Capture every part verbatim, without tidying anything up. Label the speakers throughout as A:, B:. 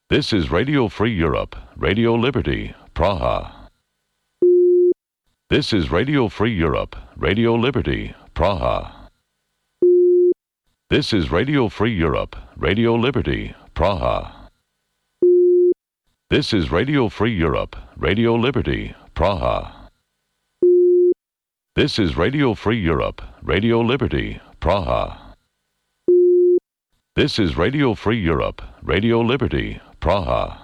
A: This is Radio Free Europe, Radio Liberty, Praha. This is Radio Free Europe, Radio Liberty, Praha. This is Radio Free Europe, Radio Liberty, Praha. This is Radio Free Europe, Radio Liberty, Praha. This is Radio Free Europe, Radio Liberty, Praha. This is Radio Free Europe, Radio Liberty, Praha.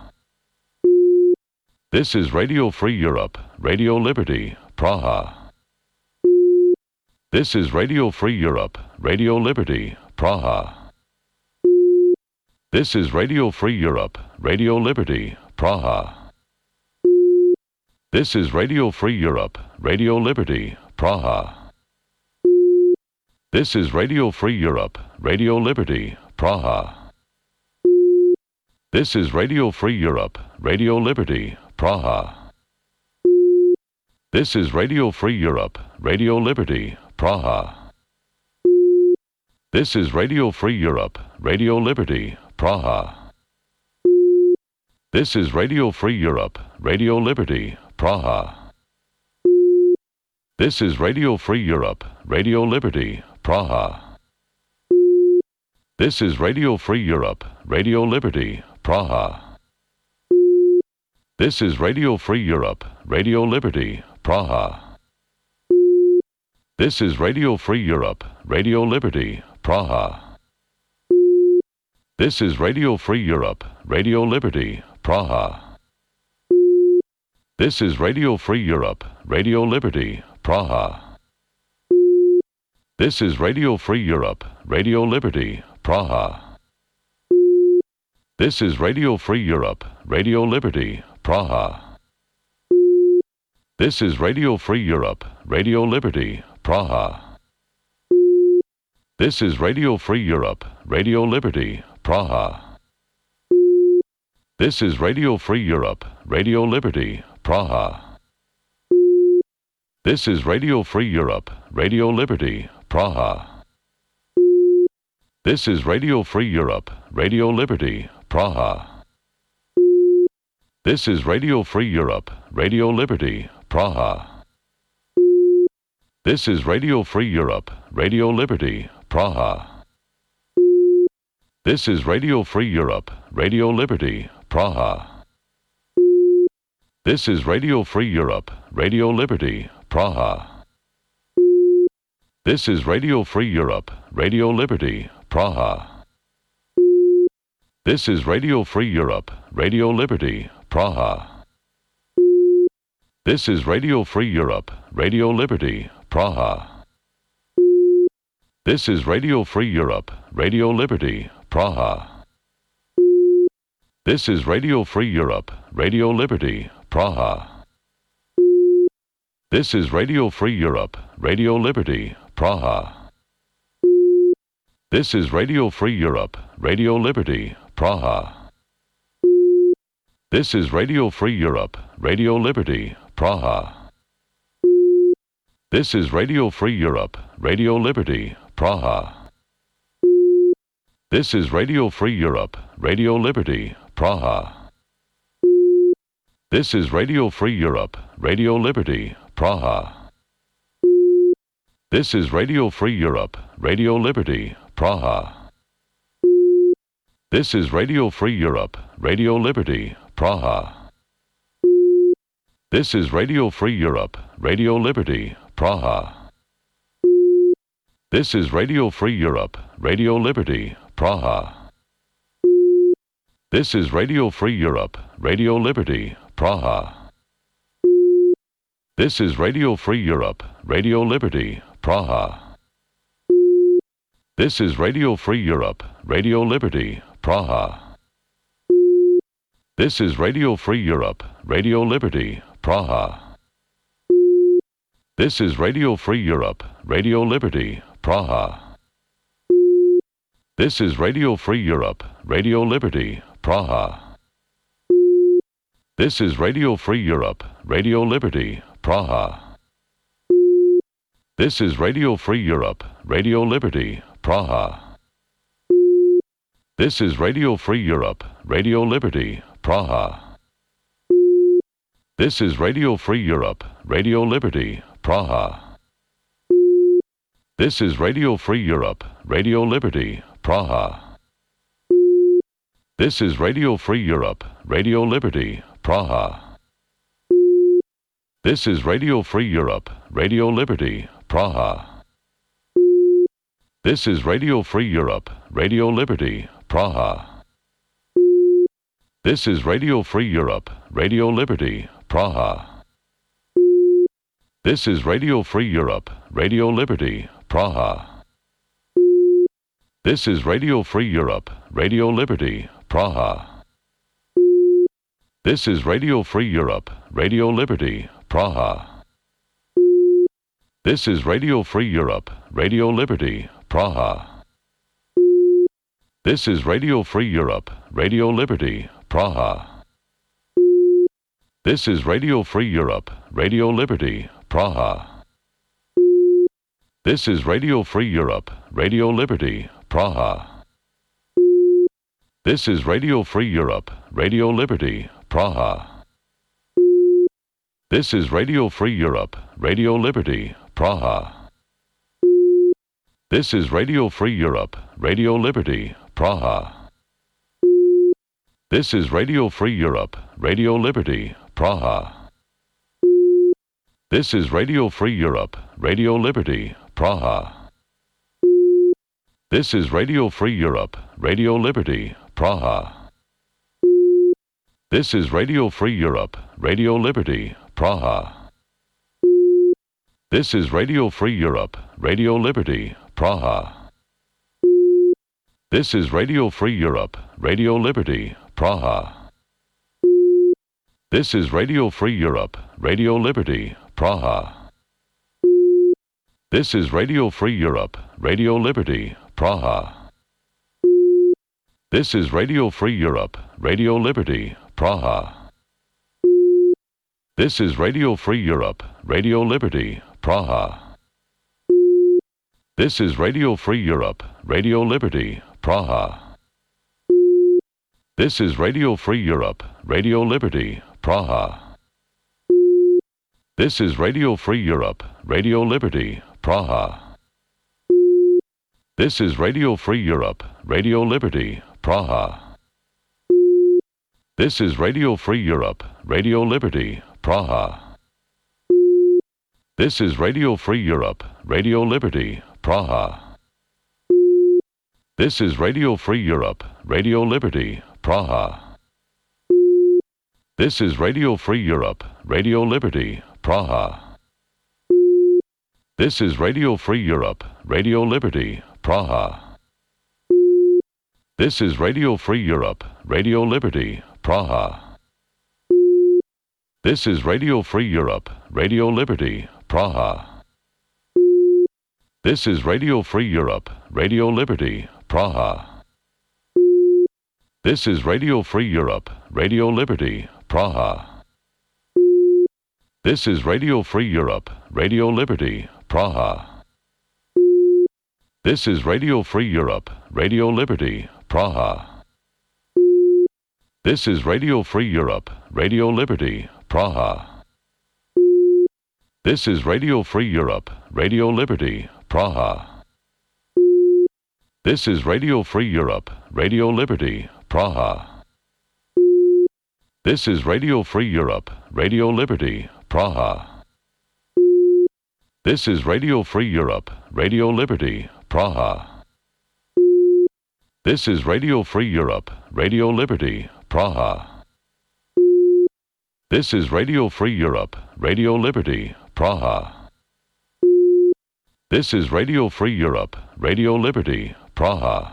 A: This is Radio Free Europe, Radio Liberty, Praha. This is Radio Free Europe, Radio Liberty, Praha. This is Radio Free Europe, Radio Liberty, Praha. This is Radio Free Europe, Radio Liberty, Praha. This is Radio Free Europe, Radio Liberty, Praha. This is Radio Free Europe, Radio Liberty, Praha. This is Radio Free Europe, Radio Liberty, Praha. This is Radio Free Europe, Radio Liberty, Praha. This is Radio Free Europe, Radio Liberty, Praha. This is Radio Free Europe, Radio Liberty, Praha. This is Radio Free Europe, Radio Liberty, Praha. This is Radio Free Europe, Radio Liberty, Praha. This is Radio Free Europe, Radio Liberty, Praha. This is Radio Free Europe, Radio Liberty, Praha. This is Radio Free Europe, Radio Liberty, Praha. This is Radio Free Europe, Radio Liberty, Praha. This is Radio Free Europe, Radio Liberty, Praha. This is Radio Free Europe, Radio Liberty, Praha. This is Radio Free Europe, Radio Liberty, Praha. This is Radio Free Europe, Radio Liberty, Praha. This is Radio Free Europe, Radio Liberty, Praha. This is Radio Free Europe, Radio Liberty, Praha. This is Radio Free Europe, Radio Liberty, Praha. This is Radio Free Europe, Radio Liberty, Praha. This is Radio Free Europe, Radio Liberty, Praha. This is Radio Free Europe, Radio Liberty, Praha. This is Radio Free Europe, Radio Liberty, Praha. This is Radio Free Europe, Radio Liberty, Praha. This is Radio Free Europe, Radio Liberty, Praha. This is Radio Free Europe, Radio Liberty, Praha. This is Radio Free Europe, Radio Liberty, Praha. This is Radio Free Europe, Radio Liberty, Praha. This is Radio Free Europe, Radio Liberty, Praha. This is Radio Free Europe, Radio Liberty, Praha. This is Radio Free Europe, Radio Liberty, Praha. This is Radio Free Europe, Radio Liberty, Praha. This is Radio Free Europe, Radio Liberty, Praha. This is Radio Free Europe, Radio Liberty, Praha. This is Radio Free Europe, Radio Liberty, Praha. This is Radio Free Europe, Radio Liberty, Praha. This is Radio Free Europe, Radio Liberty, Praha. This is Radio Free Europe, Radio Liberty, Praha. This is Radio Free Europe, Radio Liberty, Praha. This is Radio Free Europe, Radio Liberty, Praha. This is Radio Free Europe, Radio Liberty, Praha. This is Radio Free Europe, Radio Liberty, Praha. This is Radio Free Europe, Radio Liberty, Praha. This is Radio Free Europe, Radio Liberty, Praha. This is Radio Free Europe, Radio Liberty, Praha. This is Radio Free Europe, Radio Liberty, Praha. This is Radio Free Europe, Radio Liberty, Praha. This is Radio Free Europe, Radio Liberty, Praha. This is Radio Free Europe, Radio Liberty, Praha. This is Radio Free Europe, Radio Liberty, Praha. This is Radio Free Europe, Radio Liberty, Praha. This is Radio Free Europe, Radio Liberty, Praha. This is Radio Free Europe, Radio Liberty, Praha. This is Radio Free Europe, Radio Liberty, Praha. This is Radio Free Europe, Radio Liberty, Praha. This is Radio Free Europe, Radio Liberty, Praha. This is Radio Free Europe, Radio Liberty, Praha. This is Radio Free Europe, Radio Liberty, Praha. This is Radio Free Europe, Radio Liberty, Praha. This is Radio Free Europe, Radio Liberty, Praha. This is Radio Free Europe, Radio Liberty, Praha. This is Radio Free Europe, Radio Liberty, Praha. This is Radio Free Europe, Radio Liberty, Praha. This is Radio Free Europe, Radio Liberty, Praha. This is Radio Free Europe, Radio Liberty, Praha. This is Radio Free Europe, Radio Liberty, Praha. This is Radio Free Europe, Radio Liberty, Praha. This is Radio Free Europe, Radio Liberty, Praha. This is Radio Free Europe, Radio Liberty, Praha. This is Radio Free Europe, Radio Liberty, Praha. This is Radio Free Europe, Radio Liberty, Praha. This is Radio Free Europe, Radio Liberty, Praha. This is Radio Free Europe, Radio Liberty, Praha. This is Radio Free Europe, Radio Liberty, Praha. This is Radio Free Europe, Radio Liberty, Praha. This is Radio Free Europe, Radio Liberty, Praha. This is Radio Free Europe, Radio Liberty, Praha. This is Radio Free Europe, Radio Liberty, Praha. This is Radio Free Europe, Radio Liberty, Praha. This is Radio Free Europe, Radio Liberty, Praha. This is Radio Free Europe, Radio Liberty, Praha. This is Radio Free Europe, Radio Liberty, Praha. This is Radio Free Europe, Radio Liberty, Praha. This is Radio Free Europe, Radio Liberty, Praha. This is Radio Free Europe, Radio Liberty, Praha. This is Radio Free Europe, Radio Liberty, Praha. This is Radio Free Europe, Radio Liberty, Praha. This is Radio Free Europe, Radio Liberty, Praha. This is Radio Free Europe, Radio Liberty, Praha. This is Radio Free Europe, Radio Liberty, Praha. This is Radio Free Europe, Radio Liberty, Praha. This is Radio Free Europe, Radio Liberty, Praha. This is Radio Free Europe, Radio Liberty, Praha. This is Radio Free Europe, Radio Liberty, Praha. This is Radio Free Europe, Radio Liberty, Praha.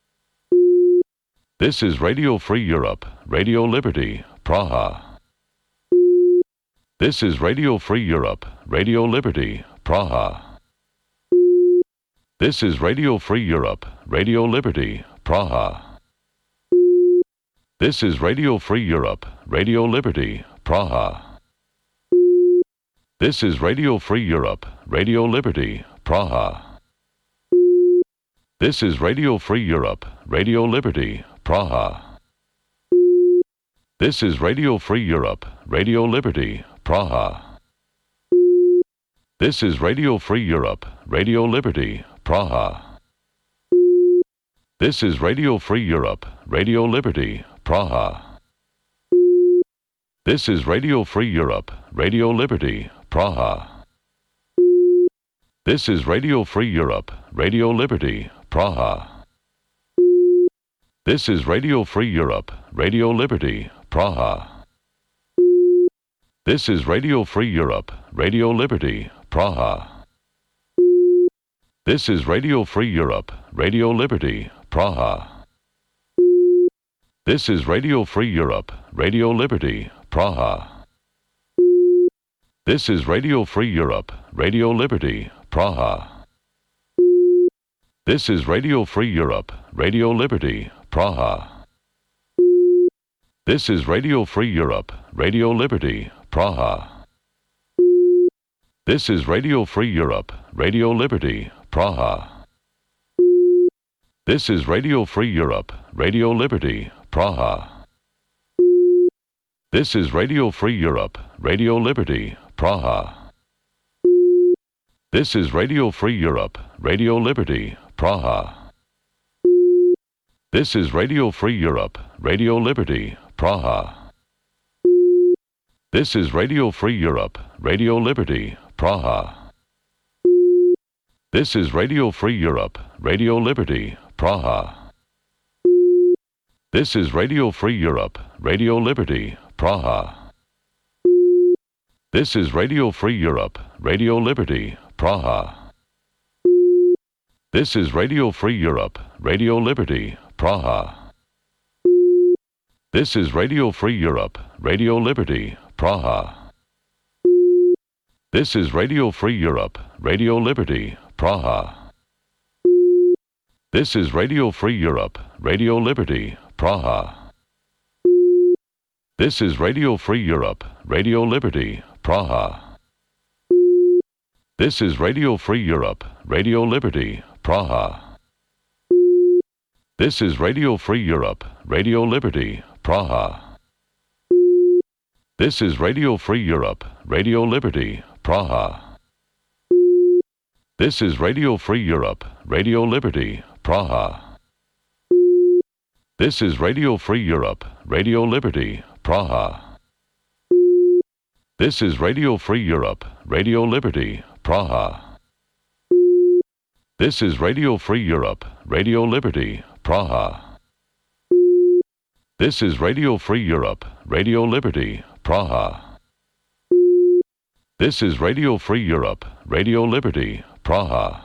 A: This is Radio Free Europe, Radio Liberty, Praha. This is Radio Free Europe, Radio Liberty, Praha. This is Radio Free Europe, Radio Liberty, Praha. This is Radio Free Europe, Radio Liberty, Praha. This is Radio Free Europe, Radio Liberty, Praha. This is Radio Free Europe, Radio Liberty, Praha. This is Radio Free Europe, Radio Liberty, Praha. This is Radio Free Europe, Radio Liberty, Praha. This is Radio Free Europe, Radio Liberty, Praha. This is Radio Free Europe, Radio Liberty, Praha. This is Radio Free Europe, Radio Liberty, Praha. This is Radio Free Europe, Radio Liberty, Praha. This is Radio Free Europe, Radio Liberty, Praha. This is Radio Free Europe, Radio Liberty, Praha. This is Radio Free Europe, Radio Liberty, Praha. This is Radio Free Europe, Radio Liberty, Praha. This is Radio Free Europe, Radio Liberty, Praha. This is Radio Free Europe, Radio Liberty, Praha. This is Radio Free Europe, Radio Liberty, Praha. This is Radio Free Europe, Radio Liberty, Praha. This is Radio Free Europe, Radio Liberty, Praha. This is Radio Free Europe, Radio Liberty, Praha. This is Radio Free Europe, Radio Liberty, Praha. This is Radio Free Europe, Radio Liberty, Praha. This is Radio Free Europe, Radio Liberty, Praha. This is Radio Free Europe, Radio Liberty, Praha. This is Radio Free Europe, Radio Liberty, Praha. This is Radio Free Europe, Radio Liberty, Praha. This is Radio Free Europe, Radio Liberty, Praha. This is Radio Free Europe, Radio Liberty, Praha. This is Radio Free Europe, Radio Liberty, Praha. This is Radio Free Europe, Radio Liberty, Praha. This is Radio Free Europe, Radio Liberty, Praha. This is Radio Free Europe, Radio Liberty, Praha. This is Radio Free Europe, Radio Liberty, Praha. This is Radio Free Europe, Radio Liberty, Praha. This is Radio Free Europe, Radio Liberty, Praha. This is Radio Free Europe, Radio Liberty, Praha. This is Radio Free Europe, Radio Liberty, Praha. This is Radio Free Europe, Radio Liberty, Praha. This is Radio Free Europe, Radio Liberty, Praha.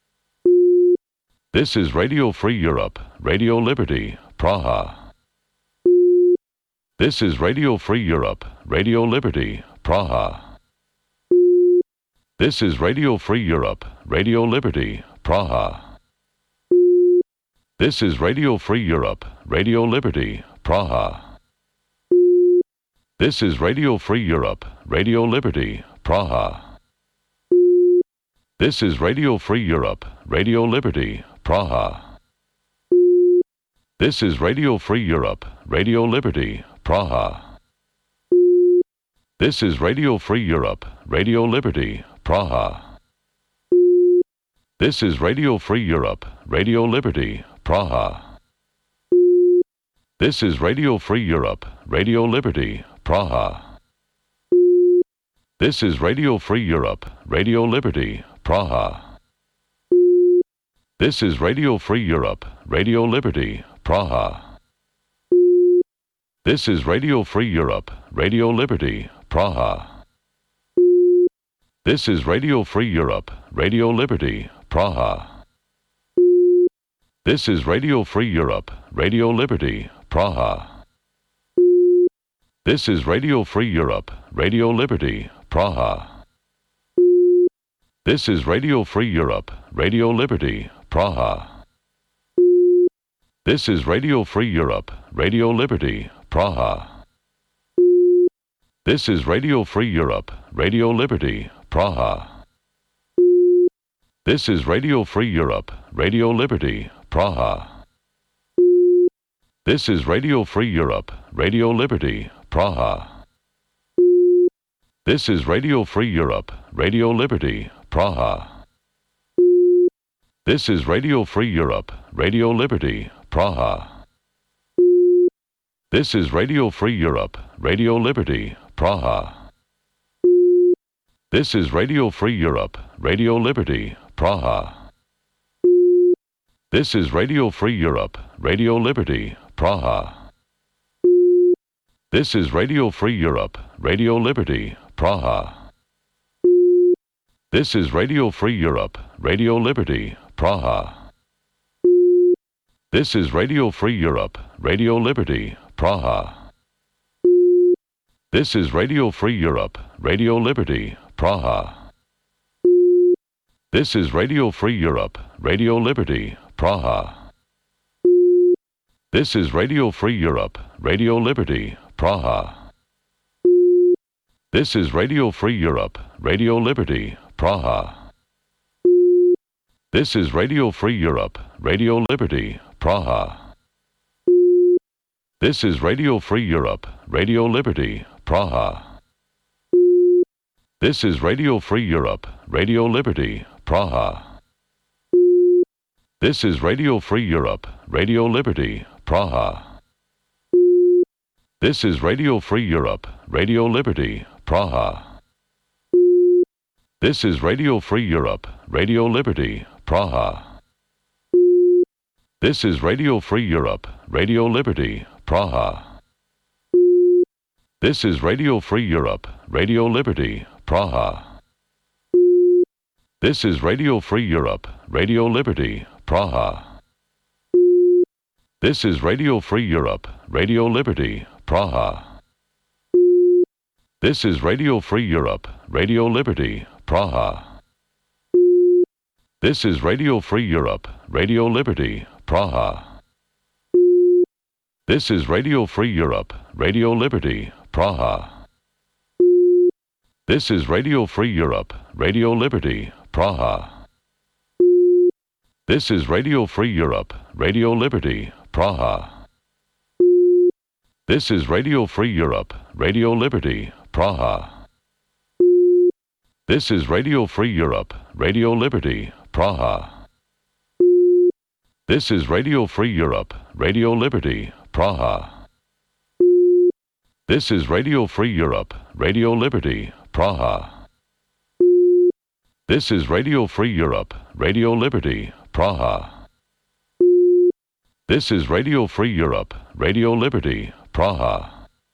A: This is Radio Free Europe, Radio Liberty, Praha. This is Radio Free Europe, Radio Liberty, Praha. This is Radio Free Europe, Radio Liberty, Praha. This is Radio Free Europe, Radio Liberty, Praha. This is Radio Free Europe, Radio Liberty, Praha. This is Radio Free Europe, Radio Liberty, Praha. This is Radio Free Europe, Radio Liberty, Praha. This is Radio Free Europe, Radio Liberty, Praha. This is Radio Free Europe, Radio Liberty, Praha. This is Radio Free Europe, Radio Liberty, Praha. This is Radio Free Europe, Radio Liberty, Praha. This is Radio Free Europe, Radio Liberty, Praha. This is Radio Free Europe, Radio Liberty, Praha. This is Radio Free Europe, Radio Liberty, Praha. This is Radio Free Europe, Radio Liberty, Praha. This is Radio Free Europe, Radio Liberty, Praha. This is Radio Free Europe, Radio Liberty, Praha. This is Radio Free Europe, Radio Liberty, Praha. This is Radio Free Europe, Radio Liberty, Praha. This is Radio Free Europe, Radio Liberty, Praha. This is Radio Free Europe, Radio Liberty, Praha. This is Radio Free Europe, Radio Liberty, Praha. This is Radio Free Europe, Radio Liberty, Praha. This is Radio Free Europe, Radio Liberty, Praha. This is Radio Free Europe, Radio Liberty, Praha. This is Radio Free Europe, Radio Liberty, Praha. This is Radio Free Europe, Radio Liberty, Praha. This is Radio Free Europe, Radio Liberty, Praha. This is Radio Free Europe, Radio Liberty, Praha. This is Radio Free Europe, Radio Liberty, Praha. This is Radio Free Europe, Radio Liberty, Praha. This is Radio Free Europe, Radio Liberty, Praha. This is Radio Free Europe, Radio Liberty, Praha. This is Radio Free Europe, Radio Liberty, Praha. This is Radio Free Europe, Radio Liberty, Praha. This is Radio Free Europe, Radio Liberty, Praha. This is Radio Free Europe, Radio Liberty, Praha. This is Radio Free Europe, Radio Liberty, Praha. This is Radio Free Europe, Radio Liberty, Praha. This is Radio Free Europe, Radio Liberty, Praha. This is Radio Free Europe, Radio Liberty, Praha. This is Radio Free Europe, Radio Liberty, Praha. This is Radio Free Europe, Radio Liberty, Praha. This is Radio Free Europe, Radio Liberty, Praha. This is Radio Free Europe, Radio Liberty, Praha. This is Radio Free Europe, Radio Liberty, Praha. This is Radio Free Europe, Radio Liberty, Praha. This is Radio Free Europe, Radio Liberty, Praha. This is Radio Free Europe, Radio Liberty, Praha. This is Radio Free Europe, Radio Liberty, Praha. This is Radio Free Europe, Radio Liberty, Praha. This is Radio Free Europe, Radio Liberty, Praha. This is Radio Free Europe, Radio Liberty, Praha. This is Radio Free Europe, Radio Liberty, Praha.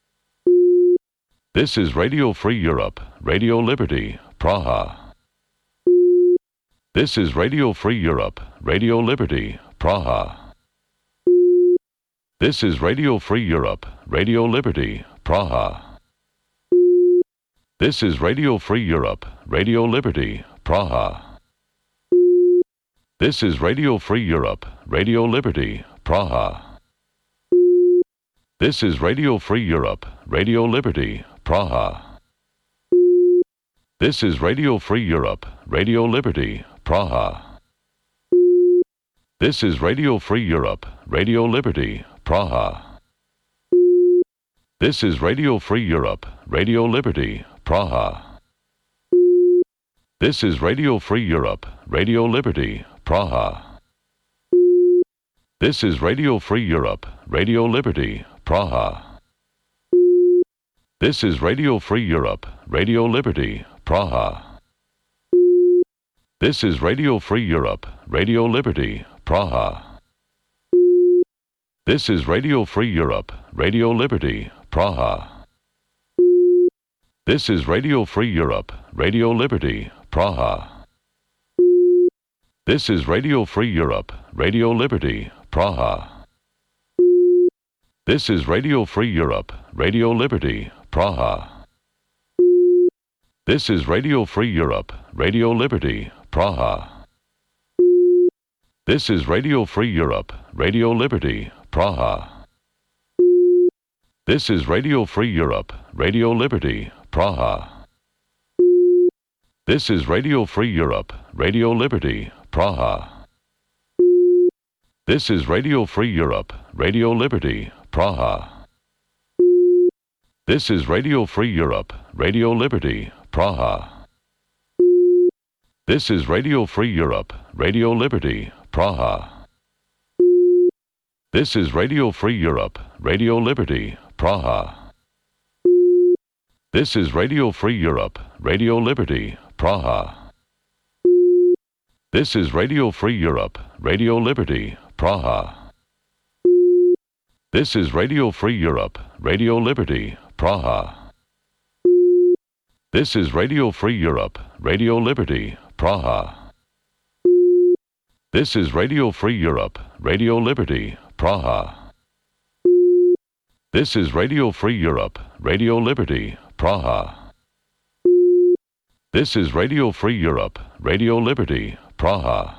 A: This is Radio Free Europe, Radio Liberty, Praha. This is Radio Free Europe, Radio Liberty, Praha. This is Radio Free Europe, Radio Liberty, Praha. This is Radio Free Europe, Radio Liberty, Praha. This is Radio Free Europe, Radio Liberty, Praha. This is Radio Free Europe, Radio Liberty, Praha. This is Radio Free Europe, Radio Liberty, Praha. This is Radio Free Europe, Radio Liberty, Praha. This is Radio Free Europe, Radio Liberty, Praha. This is Radio Free Europe, Radio Liberty, Praha. This is Radio Free Europe, Radio Liberty, Praha. This is Radio Free Europe, Radio Liberty, Praha. This is Radio Free Europe, Radio Liberty, Praha. This is Radio Free Europe, Radio Liberty, Praha. This is Radio Free Europe, Radio Liberty, Praha. This is Radio Free Europe, Radio Liberty, Praha. This is Radio Free Europe, Radio Liberty, Praha. This is Radio Free Europe, Radio Liberty, Praha. This is Radio Free Europe, Radio Liberty, Praha. This is Radio Free Europe, Radio Liberty, Praha. This is Radio Free Europe, Radio Liberty, Praha. This is Radio Free Europe, Radio Liberty, Praha. This is Radio Free Europe, Radio Liberty, Praha. This is Radio Free Europe, Radio Liberty, Praha. This is Radio Free Europe, Radio Liberty, Praha. This is Radio Free Europe, Radio Liberty, Praha. This is Radio Free Europe, Radio Liberty, Praha. This is Radio Free Europe, Radio Liberty, Praha. This is Radio Free Europe, Radio Liberty, Praha. This is Radio Free Europe, Radio Liberty, Praha. This is Radio Free Europe, Radio Liberty, Praha. This is Radio Free Europe, Radio Liberty, Praha.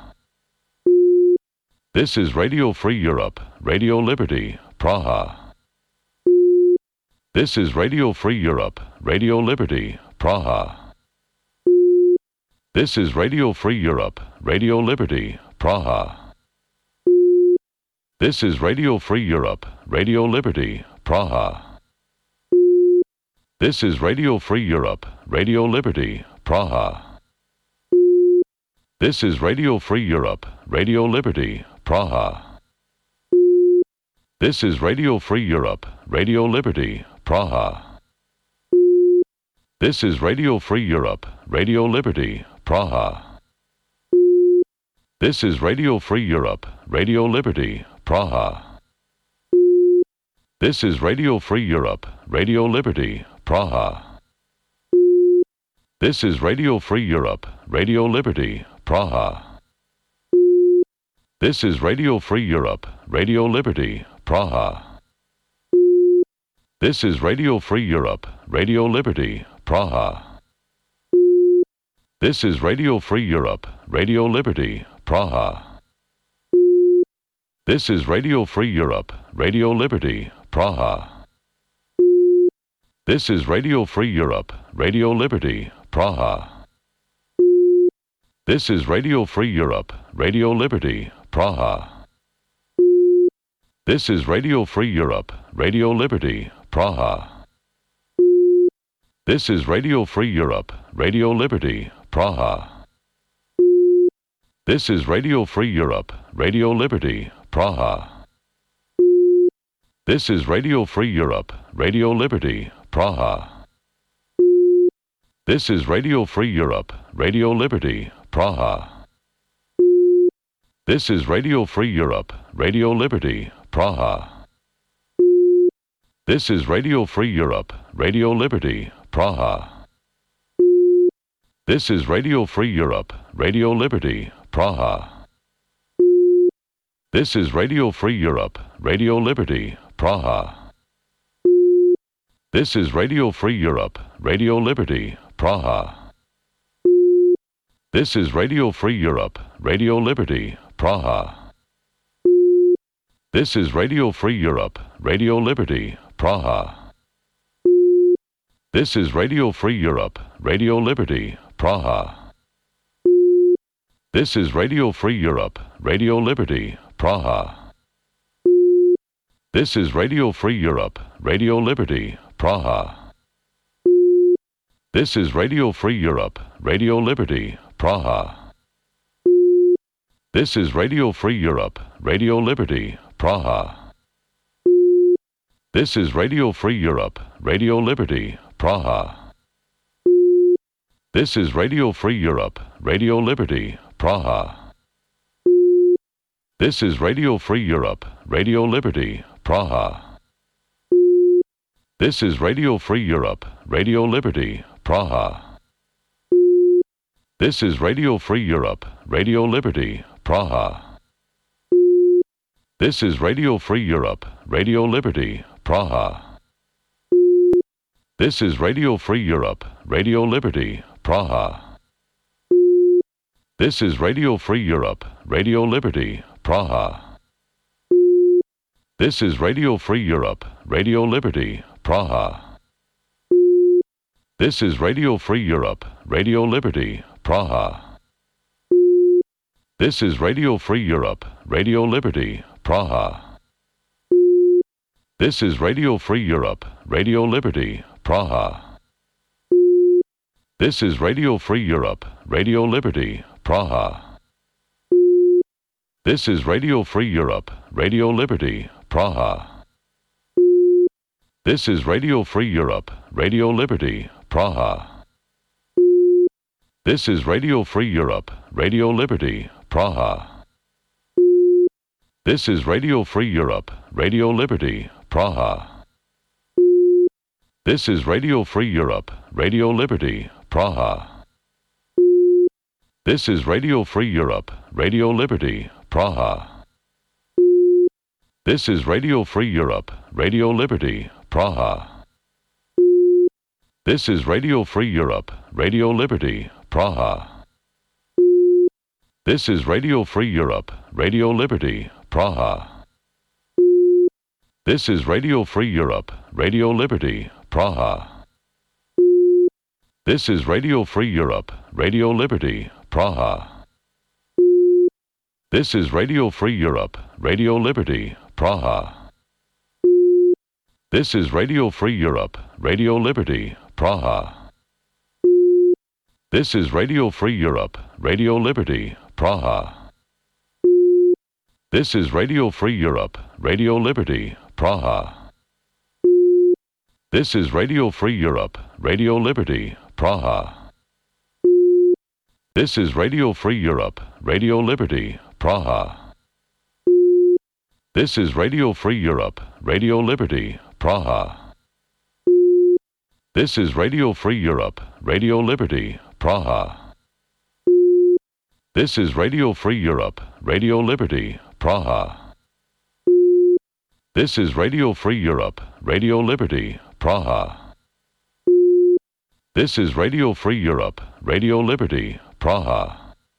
A: This is Radio Free Europe, Radio Liberty, Praha. This is Radio Free Europe, Radio Liberty, Praha. This is Radio Free Europe, Radio Liberty, Praha. This is Radio Free Europe, Radio Liberty, Praha. This is Radio Free Europe, Radio Liberty, Praha. This is Radio Free Europe, Radio Liberty, Praha. This is Radio Free Europe, Radio Liberty, Praha. This is Radio Free Europe, Radio Liberty, Praha. This is Radio Free Europe, Radio Liberty, Praha. This is Radio Free Europe, Radio Liberty, Praha. This is Radio Free Europe, Radio Liberty, Praha. This is Radio Free Europe, Radio Liberty, Praha. This is Radio Free Europe, Radio Liberty, Praha. This is Radio Free Europe, Radio Liberty, Praha. This is Radio Free Europe, Radio Liberty, Praha. This is Radio Free Europe, Radio Liberty, Praha. This is Radio Free Europe, Radio Liberty, Praha. This is Radio Free Europe, Radio Liberty, Praha. This is Radio Free Europe, Radio Liberty, Praha. This is Radio Free Europe, Radio Liberty, Praha. This is Radio Free Europe, Radio Liberty, Praha. This is Radio Free Europe, Radio Liberty, Praha. This is Radio Free Europe, Radio Liberty, Praha. This is Radio Free Europe, Radio Liberty, Praha. This is Radio Free Europe, Radio Liberty, Praha. This is Radio Free Europe, Radio Liberty, Praha. This is Radio Free Europe, Radio Liberty, Praha. This is Radio Free Europe, Radio Liberty, Praha. This is Radio Free Europe, Radio Liberty, Praha. This is Radio Free Europe, Radio Liberty, Praha. This is Radio Free Europe, Radio Liberty, Praha. This is Radio Free Europe, Radio Liberty, Praha. This is Radio Free Europe, Radio Liberty, Praha. This is Radio Free Europe, Radio Liberty, Praha. This is Radio Free Europe, Radio Liberty, Praha. This is Radio Free Europe, Radio Liberty, Praha. This is Radio Free Europe, Radio Liberty, Praha. This is Radio Free Europe, Radio Liberty, Praha. This is Radio Free Europe, Radio Liberty, Praha. This is Radio Free Europe, Radio Liberty, Praha. This is Radio Free Europe, Radio Liberty, Praha. This is Radio Free Europe, Radio Liberty, Praha. This is Radio Free Europe, Radio Liberty, Praha. This is Radio Free Europe, Radio Liberty, Praha. This is Radio Free Europe, Radio Liberty, Praha. This is Radio Free Europe, Radio Liberty, Praha. This is Radio Free Europe, Radio Liberty, Praha. This is Radio Free Europe, Radio Liberty, Praha. This is Radio Free Europe, Radio Liberty, Praha. This is Radio Free Europe, Radio Liberty, Praha. This is Radio Free Europe, Radio Liberty, Praha. This is Radio Free Europe, Radio Liberty, Praha. This is Radio Free Europe, Radio Liberty, Praha. This is Radio Free Europe, Radio Liberty, Praha. This is Radio Free Europe, Radio Liberty, Praha. This is Radio Free Europe, Radio Liberty, Praha. This is Radio Free Europe, Radio Liberty, Praha. This is Radio Free Europe, Radio Liberty, Praha. This is Radio Free Europe, Radio Liberty, Praha. This is Radio Free Europe, Radio Liberty, Praha. This is Radio Free Europe, Radio Liberty, Praha. This is Radio Free Europe, Radio Liberty, Praha. This is Radio Free Europe, Radio Liberty, Praha. This is Radio Free Europe, Radio Liberty, Praha. This is Radio Free Europe, Radio Liberty, Praha. This is Radio Free Europe, Radio Liberty, Praha. This is Radio Free Europe, Radio Liberty, Praha. This is Radio Free Europe, Radio Liberty, Praha. This is Radio Free Europe, Radio Liberty, Praha.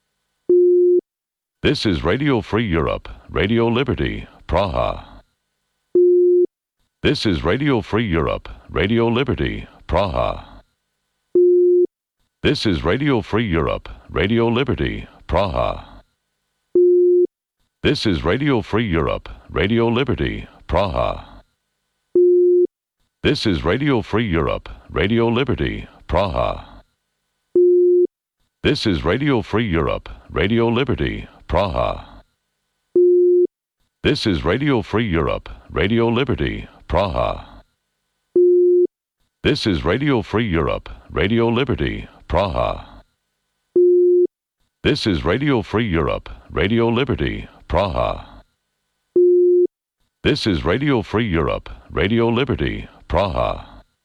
A: This is Radio Free Europe, Radio Liberty, Praha. This is Radio Free Europe, Radio Liberty, Praha. This is Radio Free Europe, Radio Liberty, Praha. This is Radio Free Europe, Radio Liberty, Praha. This is Radio Free Europe, Radio Liberty, Praha. This is Radio Free Europe, Radio Liberty, Praha. This is Radio Free Europe, Radio Liberty, Praha. This is Radio Free Europe, Radio Liberty, Praha. This is Radio Free Europe, Radio Liberty, Praha. This is Radio Free Europe, Radio Liberty, Praha.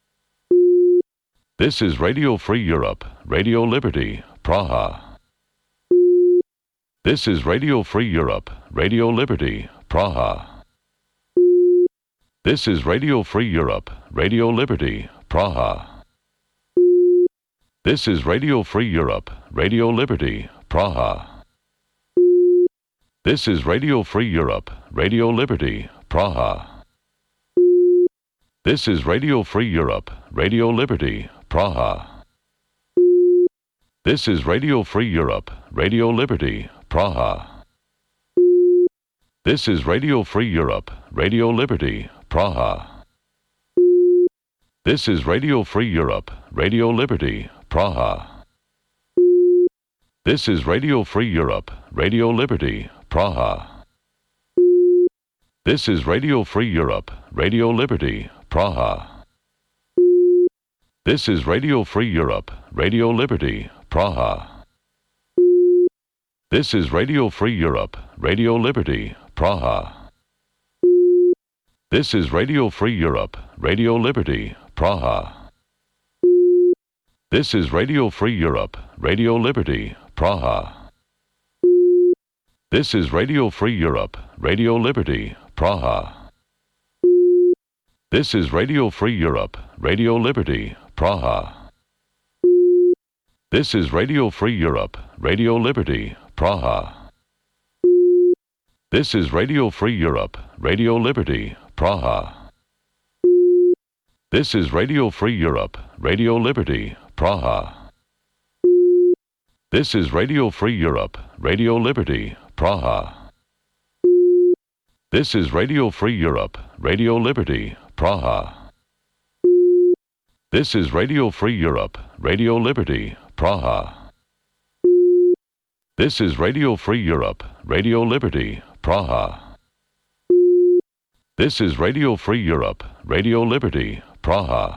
A: This is Radio Free Europe, Radio Liberty, Praha. This is Radio Free Europe, Radio Liberty, Praha. This is Radio Free Europe, Radio Liberty, Praha. This is Radio Free Europe, Radio Liberty, Praha. This is Radio Free Europe, Radio Liberty, Praha. This is Radio Free Europe, Radio Liberty, Praha. This is Radio Free Europe, Radio Liberty, Praha. This is Radio Free Europe, Radio Liberty, Praha. This is Radio Free Europe, Radio Liberty, Praha. This is Radio Free Europe, Radio Liberty, Praha. This is Radio Free Europe, Radio Liberty, Praha. This is Radio Free Europe, Radio Liberty, Praha. This is Radio Free Europe, Radio Liberty, Praha. This is Radio Free Europe, Radio Liberty, Praha. This is Radio Free Europe, Radio Liberty, Praha. This is Radio Free Europe, Radio Liberty, Praha. This is Radio Free Europe, Radio Liberty, Praha. This is Radio Free Europe, Radio Liberty, Praha. This is Radio Free Europe, Radio Liberty, Praha. This is Radio Free Europe, Radio Liberty, Praha. This is Radio Free Europe, Radio Liberty, Praha. This is Radio Free Europe, Radio Liberty, Praha. This is Radio Free Europe, Radio Liberty, Praha. This is Radio Free Europe, Radio Liberty, Praha. This is Radio Free Europe, Radio Liberty, Praha.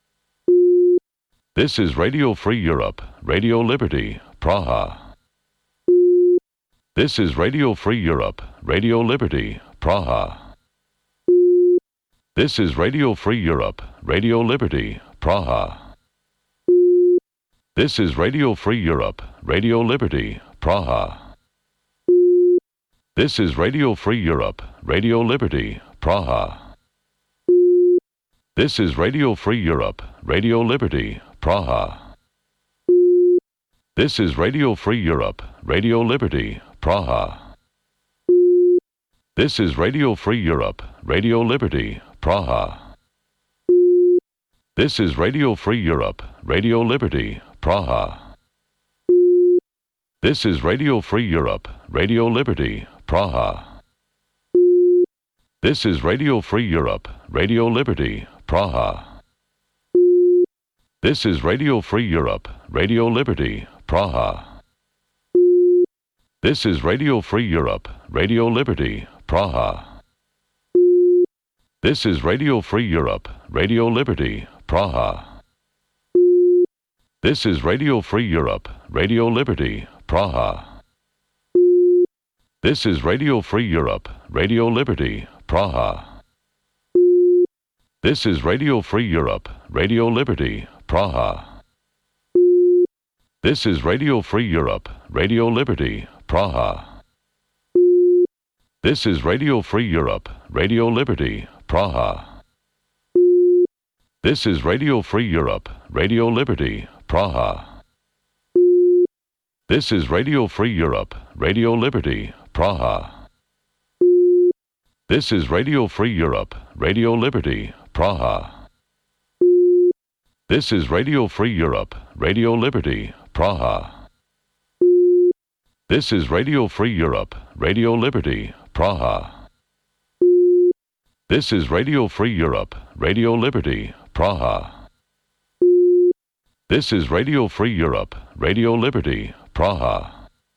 A: This is Radio Free Europe, Radio Liberty, Praha. This is Radio Free Europe, Radio Liberty, Praha. This is Radio Free Europe, Radio Liberty, Praha. This is Radio Free Europe, Radio Liberty, Praha. This is Radio Free Europe, Radio Liberty, Praha. This is Radio Free Europe, Radio Liberty, Praha. This is Radio Free Europe, Radio Liberty, Praha. This is Radio Free Europe, Radio Liberty, Praha. This is Radio Free Europe, Radio Liberty, Praha. This is Radio Free Europe, Radio Liberty, Praha. This is Radio Free Europe, Radio Liberty, Praha. This is Radio Free Europe, Radio Liberty, Praha. This is Radio Free Europe, Radio Liberty, Praha. This is Radio Free Europe, Radio Liberty, Praha. This is Radio Free Europe, Radio Liberty, Praha. This is Radio Free Europe, Radio Liberty, Praha. This is Radio Free Europe, Radio Liberty, Praha. This is Radio Free Europe, Radio Liberty, Praha. This is Radio Free Europe, Radio Liberty, Praha. This is Radio Free Europe, Radio Liberty, Praha. This is Radio Free Europe, Radio Liberty, Praha. This is Radio Free Europe, Radio Liberty, Praha. This is Radio Free Europe, Radio Liberty, Praha. This is Radio Free Europe, Radio Liberty, Praha. This is Radio Free Europe, Radio Liberty, Praha. This is Radio Free Europe, Radio Liberty, Praha.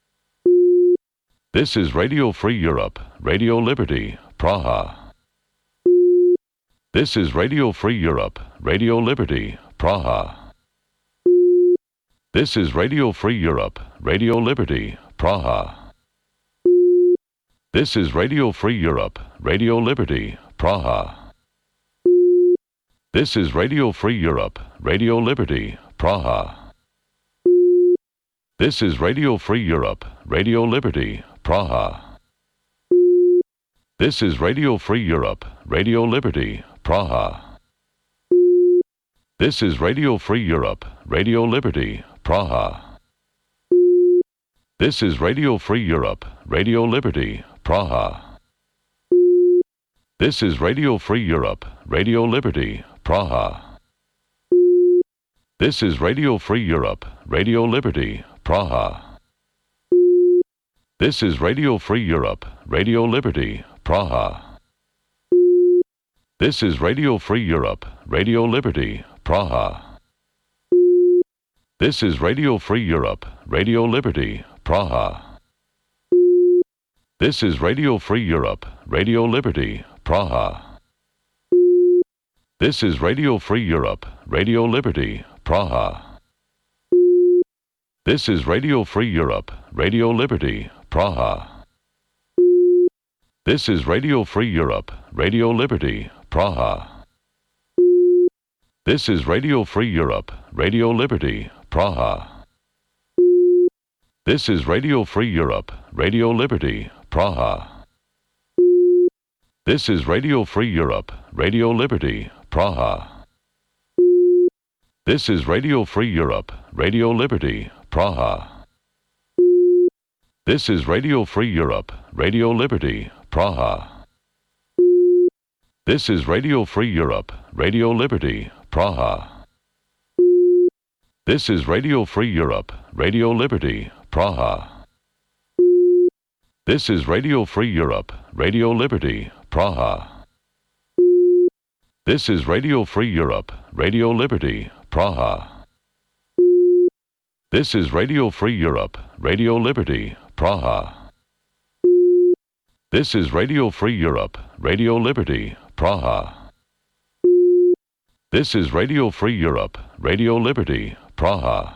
A: This is Radio Free Europe, Radio Liberty, Praha. This is Radio Free Europe, Radio Liberty, Praha. This is Radio Free Europe, Radio Liberty, Praha. This is Radio Free Europe, Radio Liberty, Praha. This is Radio Free Europe, Radio Liberty, Praha. This is Radio Free Europe, Radio Liberty, Praha. This is Radio Free Europe, Radio Liberty, Praha. This is Radio Free Europe, Radio Liberty, Praha. This is Radio Free Europe, Radio Liberty, Praha. This is Radio Free Europe, Radio Liberty, Praha. This is Radio Free Europe, Radio Liberty, Praha. This is Radio Free Europe, Radio Liberty, Praha. This is Radio Free Europe, Radio Liberty, Praha. This is Radio Free Europe, Radio Liberty, Praha. This is Radio Free Europe, Radio Liberty, Praha. This is Radio Free Europe, Radio Liberty, Praha. This is Radio Free Europe, Radio Liberty, Praha. This is Radio Free Europe, Radio Liberty, Praha. This is Radio Free Europe, Radio Liberty, Praha. This is Radio Free Europe, Radio Liberty, Praha. This is Radio Free Europe, Radio Liberty, Praha. This is Radio Free Europe, Radio Liberty, Praha. This is Radio Free Europe, Radio Liberty, Praha. This is Radio Free Europe, Radio Liberty, Praha. This is Radio Free Europe, Radio Liberty, Praha. This is Radio Free Europe, Radio Liberty, Praha. This is Radio Free Europe, Radio Liberty, Praha. This is Radio Free Europe, Radio Liberty, Praha. This is Radio Free Europe, Radio Liberty, Praha. This is Radio Free Europe, Radio Liberty, Praha.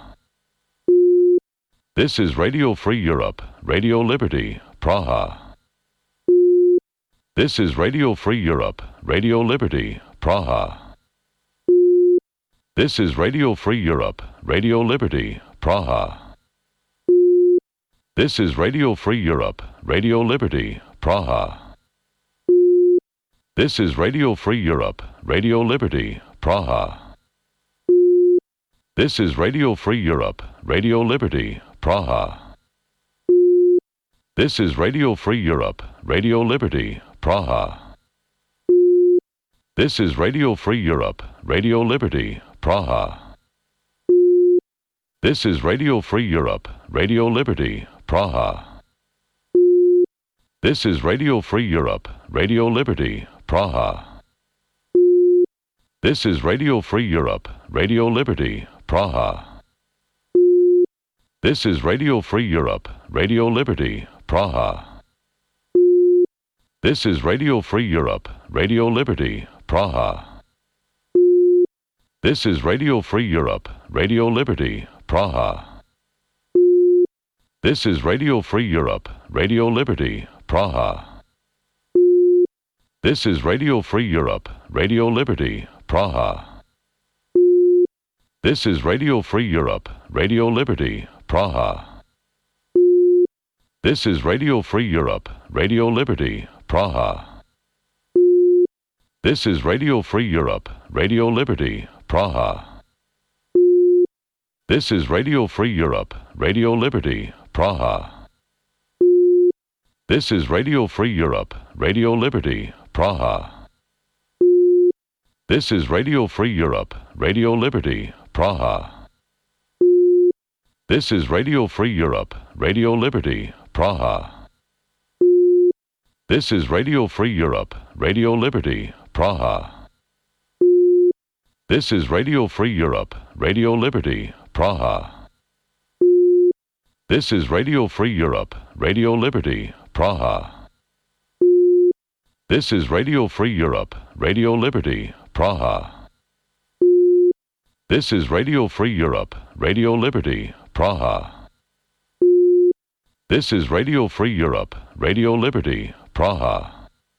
A: This is Radio Free Europe, Radio Liberty, Praha. This is Radio Free Europe, Radio Liberty, Praha. This is Radio Free Europe, Radio Liberty, Praha. This is Radio Free Europe, Radio Liberty, Praha. This is Radio Free Europe, Radio Liberty, Praha. This is Radio Free Europe, Radio Liberty, Praha. This is Radio Free Europe, Radio Liberty, Praha. This is Radio Free Europe, Radio Liberty, Praha. This is Radio Free Europe, Radio Liberty, Praha. This is Radio Free Europe, Radio Liberty, Praha. This is Radio Free Europe, Radio Liberty, Praha. This is Radio Free Europe, Radio Liberty, Praha. This is Radio Free Europe, Radio Liberty, Praha. This is Radio Free Europe, Radio Liberty, Praha. This is Radio Free Europe, Radio Liberty, Praha. This is Radio Free Europe, Radio Liberty, Praha. This is Radio Free Europe, Radio Liberty, Praha. This is Radio Free Europe, Radio Liberty, Praha. This is Radio Free Europe, Radio Liberty, Praha. This is Radio Free Europe, Radio Liberty, Praha. This is Radio Free Europe, Radio Liberty, Praha. This is Radio Free Europe, Radio Liberty, Praha. This is Radio Free Europe, Radio Liberty, Praha. This is Radio Free Europe, Radio Liberty, Praha. This is Radio Free Europe, Radio Liberty, Praha. This is Radio Free Europe, Radio Liberty, Praha. This is Radio Free Europe, Radio Liberty, Praha. This is Radio Free Europe, Radio Liberty, Praha. This is Radio Free Europe, Radio Liberty, Praha.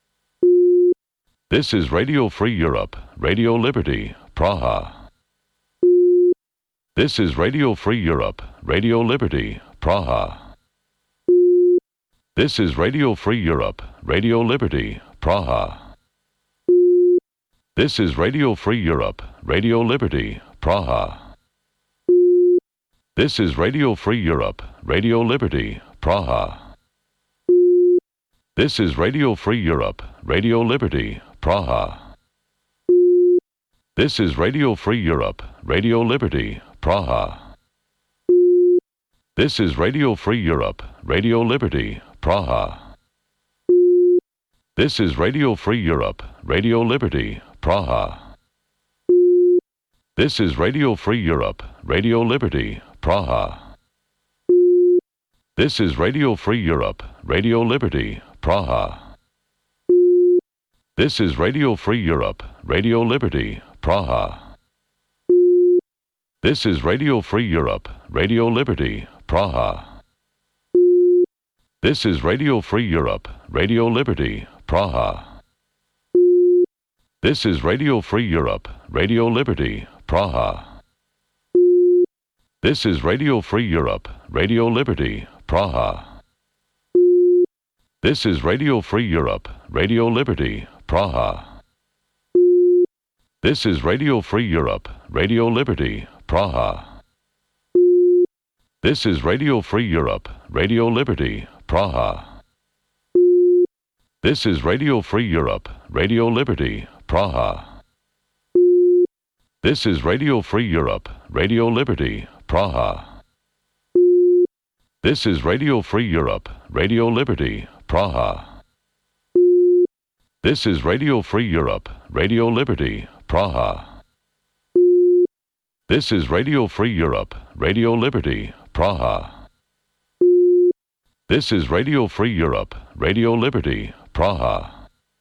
A: This is Radio Free Europe, Radio Liberty, Praha. This is Radio Free Europe, Radio Liberty, Praha. This is Radio Free Europe, Radio Liberty, Praha. This is Radio Free Europe, Radio Liberty, Praha. This is Radio Free Europe, Radio Liberty, Praha. This is Radio Free Europe, Radio Liberty, Praha. This is Radio Free Europe, Radio Liberty, Praha. This is Radio Free Europe, Radio Liberty, Praha. This is Radio Free Europe, Radio Liberty, Praha. This is Radio Free Europe, Radio Liberty, Praha. This is Radio Free Europe, Radio Liberty, Praha. This is Radio Free Europe, Radio Liberty, Praha. This is Radio Free Europe, Radio Liberty, Praha. This is Radio Free Europe, Radio Liberty, Praha. This is Radio Free Europe, Radio Liberty, Praha. This is Radio Free Europe, Radio Liberty, Praha. This is Radio Free Europe, Radio Liberty, Praha. This is Radio Free Europe, Radio Liberty, Praha. This is Radio Free Europe, Radio Liberty, Praha. This is Radio Free Europe, Radio Liberty, Praha. This is Radio Free Europe, Radio Liberty, Praha. This is Radio Free Europe, Radio Liberty, Praha. This is Radio Free Europe, Radio Liberty, Praha. This is Radio Free Europe, Radio Liberty, Praha. This is Radio Free Europe, Radio Liberty, Praha.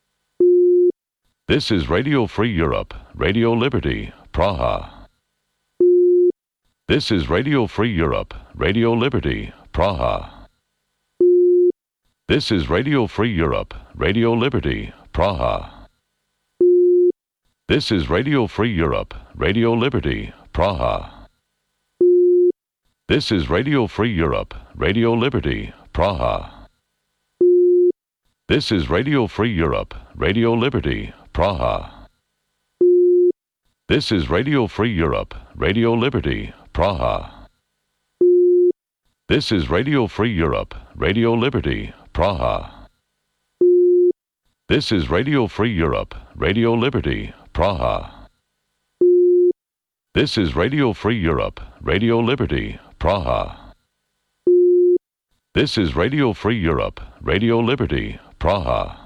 A: This is Radio Free Europe, Radio Liberty, Praha. This is Radio Free Europe, Radio Liberty, Praha. This is Radio Free Europe, Radio Liberty, Praha. This is Radio Free Europe, Radio Liberty, Praha. This is Radio Free Europe, Radio Liberty, Praha. This is Radio Free Europe, Radio Liberty, Praha. This is Radio Free Europe, Radio Liberty, Praha. This is Radio Free Europe, Radio Liberty, Praha. This is Radio Free Europe, Radio Liberty, Praha. This is Radio Free Europe, Radio Liberty, Praha. This is Radio Free Europe, Radio Liberty, Praha.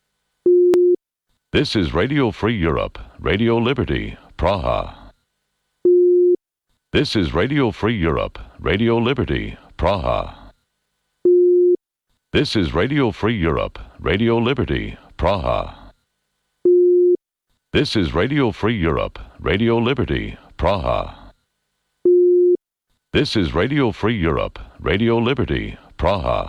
A: This is Radio Free Europe, Radio Liberty, Praha. This is Radio Free Europe, Radio Liberty, Praha. This is Radio Free Europe, Radio Liberty, Praha. This is Radio Free Europe, Radio Liberty, Praha. This is Radio Free Europe, Radio Liberty, Praha.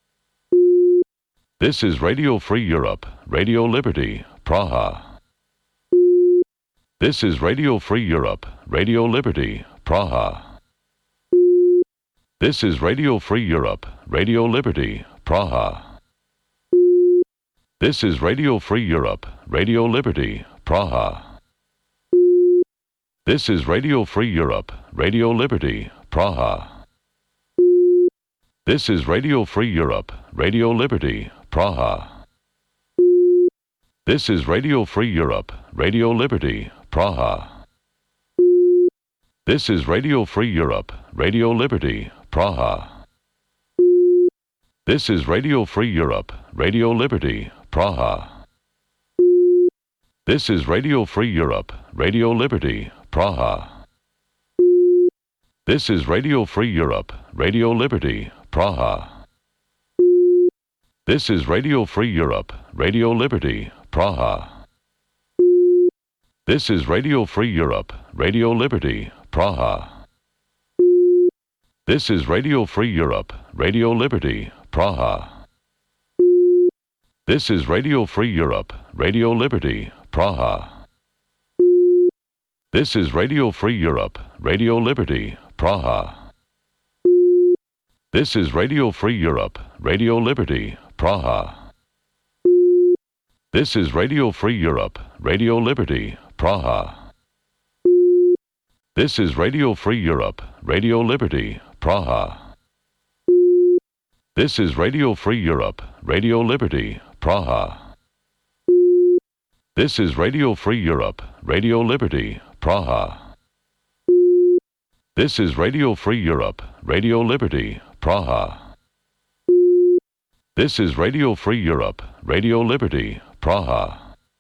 A: This is Radio Free Europe, Radio Liberty, Praha. This is Radio Free Europe, Radio Liberty, Praha. This is Radio Free Europe, Radio Liberty, Praha. This is Radio Free Europe, Radio Liberty, Praha. This is Radio Free Europe, Radio Liberty, Praha. This is Radio Free Europe, Radio Liberty, Praha. This is Radio Free Europe, Radio Liberty, Praha. This is Radio Free Europe, Radio Liberty, Praha. This is Radio Free Europe, Radio Liberty, Praha. This is Radio Free Europe, Radio Liberty, Praha. This is Radio Free Europe, Radio Liberty, Praha. This is Radio Free Europe, Radio Liberty, Praha. This is Radio Free Europe, Radio Liberty, Praha. This is Radio Free Europe, Radio Liberty, Praha. This is Radio Free Europe, Radio Liberty, Praha. This is Radio Free Europe, Radio Liberty, Praha. This is Radio Free Europe, Radio Liberty, Praha. This is Radio Free Europe, Radio Liberty, Praha. This is Radio Free Europe, Radio Liberty, Praha. This is Radio Free Europe, Radio Liberty, Praha. This is Radio Free Europe, Radio Liberty, Praha. This is Radio Free Europe, Radio Liberty, Praha. This is Radio Free Europe, Radio Liberty, Praha.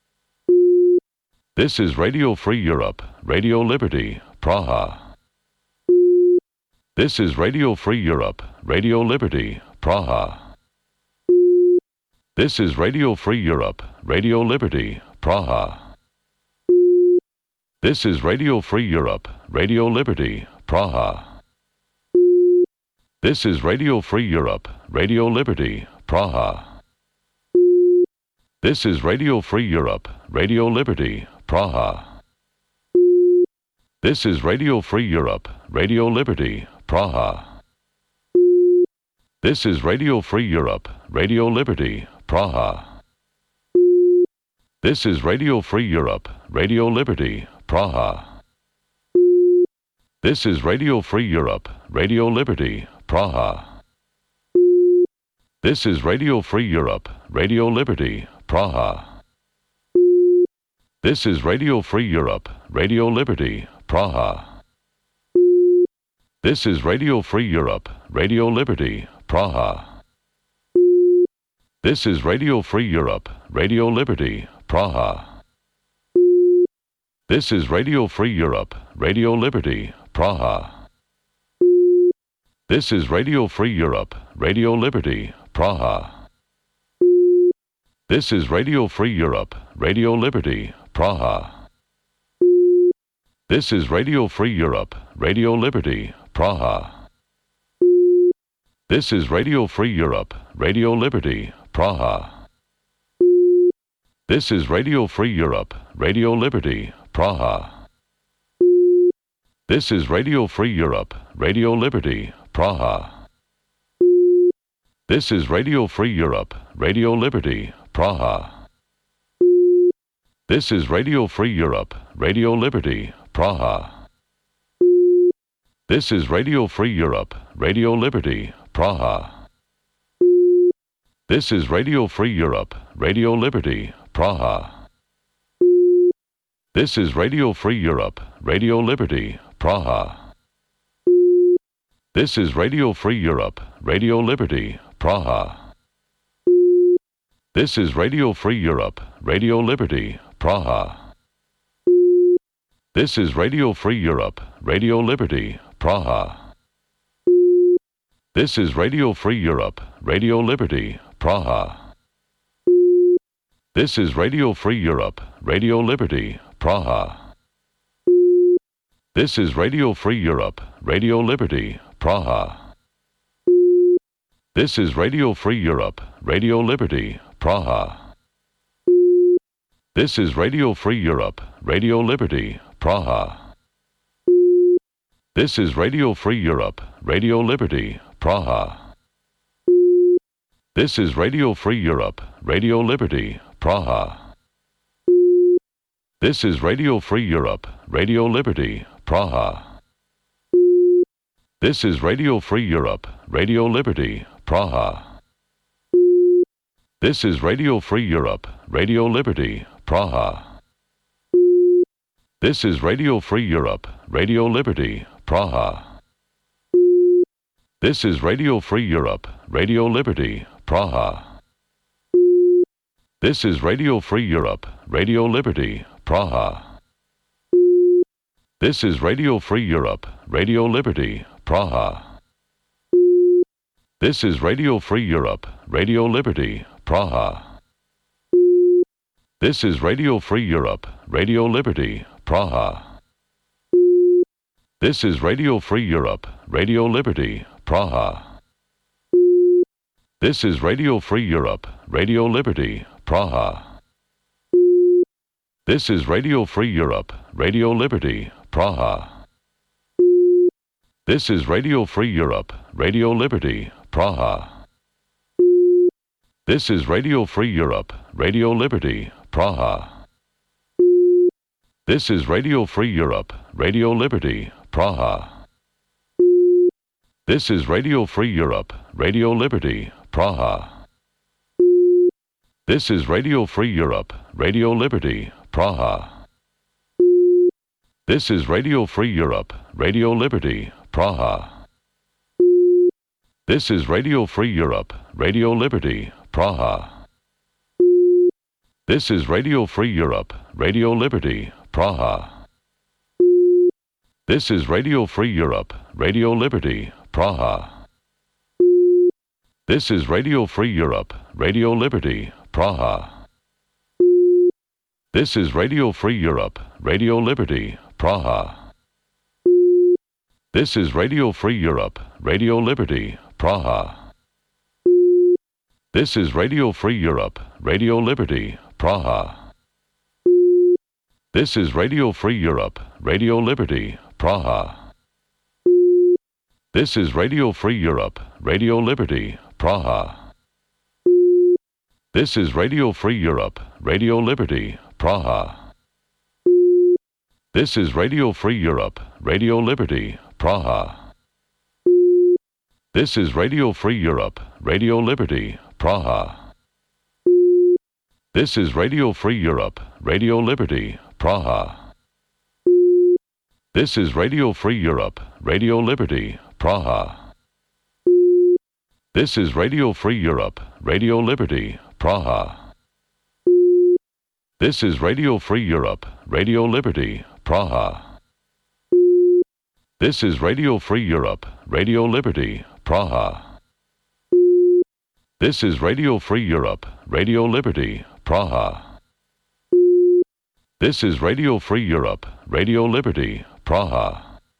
A: This is Radio Free Europe, Radio Liberty, Praha. This is Radio Free Europe, Radio Liberty, Praha. This is Radio Free Europe, Radio Liberty, Praha. This is Radio Free Europe, Radio Liberty, Praha. This is Radio Free Europe, Radio Liberty, Praha. This is Radio Free Europe, Radio Liberty, Praha. This is Radio Free Europe, Radio Liberty, Praha. This is Radio Free Europe, Radio Liberty, Praha. This is Radio Free Europe, Radio Liberty, Praha. This is Radio Free Europe, Radio Liberty, Praha. This is Radio Free Europe, Radio Liberty, Praha. This is Radio Free Europe, Radio Liberty, Praha. This is Radio Free Europe, Radio Liberty, Praha. This is Radio Free Europe, Radio Liberty, Praha. This is Radio Free Europe, Radio Liberty, Praha. This is Radio Free Europe, Radio Liberty, Praha. This is Radio Free Europe, Radio Liberty, Praha. This is Radio Free Europe, Radio Liberty, Praha. This is Radio Free Europe, Radio Liberty, Praha. This is Radio Free Europe, Radio Liberty, Praha. This is Radio Free Europe, Radio Liberty, Praha. This is Radio Free Europe, Radio Liberty, Praha. This is Radio Free Europe, Radio Liberty, Praha. This is Radio Free Europe, Radio Liberty, Praha. This is Radio Free Europe, Radio Liberty, Praha. This is Radio Free Europe, Radio Liberty, Praha. This is Radio Free Europe, Radio Liberty, Praha. This is Radio Free Europe, Radio Liberty, Praha. This is Radio Free Europe, Radio Liberty, Praha. This is Radio Free Europe, Radio Liberty, Praha. This is Radio Free Europe, Radio Liberty, Praha. This is Radio Free Europe, Radio Liberty, Praha. This is Radio Free Europe, Radio Liberty, Praha. This is Radio Free Europe, Radio Liberty, Praha. This is Radio Free Europe, Radio Liberty, Praha. This is Radio Free Europe, Radio Liberty, Praha. This is Radio Free Europe, Radio Liberty, Praha. This is Radio Free Europe, Radio Liberty, Praha. This is Radio Free Europe, Radio Liberty, Praha. This is Radio Free Europe, Radio Liberty, Praha. This is Radio Free Europe, Radio Liberty, Praha. This is Radio Free Europe, Radio Liberty, Praha. This is Radio Free Europe, Radio Liberty, Praha. This is Radio Free Europe, Radio Liberty, Praha. This is Radio Free Europe, Radio Liberty, Praha. This is Radio Free Europe, Radio Liberty, Praha. This is Radio Free Europe, Radio Liberty, Praha. This is Radio Free Europe, Radio Liberty, Praha. This is Radio Free Europe, Radio Liberty, Praha. This is Radio Free Europe, Radio Liberty, Praha. This is Radio Free Europe, Radio Liberty, Praha. This is Radio Free Europe, Radio Liberty, Praha. This is Radio Free Europe, Radio Liberty, Praha. This is Radio Free Europe, Radio Liberty, Praha. This is Radio Free Europe, Radio Liberty, Praha. This is Radio Free Europe, Radio Liberty, Praha. This is Radio Free Europe, Radio Liberty, Praha. This is Radio Free Europe, Radio Liberty, Praha. This is Radio Free Europe, Radio Liberty, Praha. This is Radio Free Europe, Radio Liberty, Praha. This is Radio Free Europe, Radio Liberty, Praha. This is Radio Free Europe, Radio Liberty, Praha. This is Radio Free Europe, Radio Liberty, Praha. This is Radio Free Europe, Radio Liberty, Praha. This is Radio Free Europe, Radio Liberty, Praha. This is Radio Free Europe, Radio Liberty, Praha. This is Radio Free Europe, Radio Liberty, Praha. This is Radio Free Europe, Radio Liberty, Praha. This is Radio Free Europe, Radio Liberty, Praha. This is Radio Free Europe, Radio Liberty, Praha. This is Radio Free Europe, Radio Liberty, Praha. This is Radio Free Europe, Radio Liberty, Praha. This is Radio Free Europe, Radio Liberty, Praha.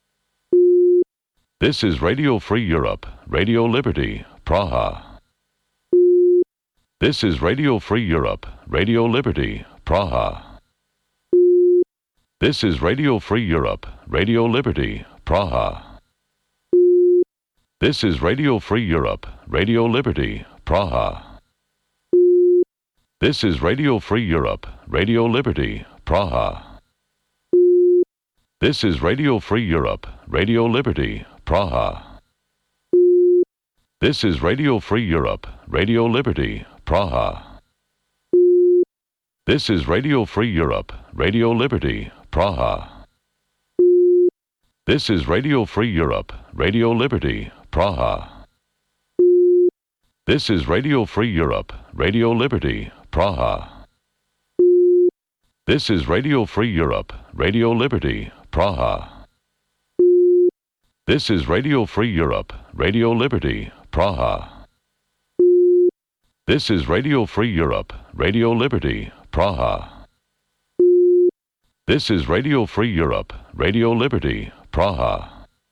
A: This is Radio Free Europe, Radio Liberty, Praha. This is Radio Free Europe, Radio Liberty, Praha. This is Radio Free Europe, Radio Liberty, Praha. This is Radio Free Europe, Radio Liberty, Praha. This is Radio Free Europe, Radio Liberty, Praha. This is Radio Free Europe, Radio Liberty, Praha. This is Radio Free Europe, Radio Liberty, Praha. This is Radio Free Europe, Radio Liberty, Praha. This is Radio Free Europe, Radio Liberty, Praha. This is Radio Free Europe, Radio Liberty, Praha. This is Radio Free Europe, Radio Liberty, Praha. This is Radio Free Europe, Radio Liberty, Praha. This is Radio Free Europe, Radio Liberty, Praha. This is Radio Free Europe, Radio Liberty, Praha.